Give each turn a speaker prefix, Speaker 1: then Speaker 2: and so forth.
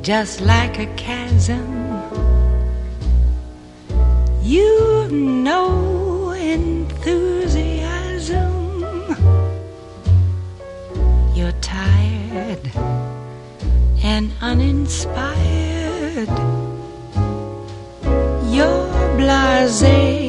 Speaker 1: just like a chasm. You've no enthusiasm. You're tired and uninspired. You're blasé